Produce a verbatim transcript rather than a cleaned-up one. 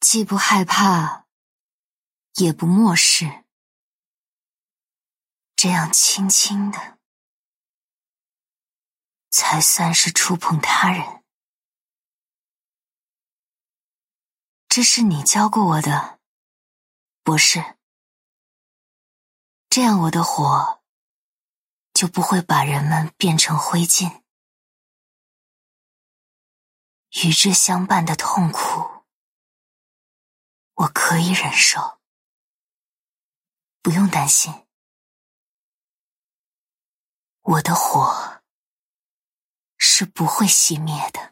既不害怕，也不漠视，这样轻轻的，才算是触碰他人。这是你教过我的，博士。这样我的火就不会把人们变成灰烬。与之相伴的痛苦，我可以忍受，不用担心。我的火是不会熄灭的。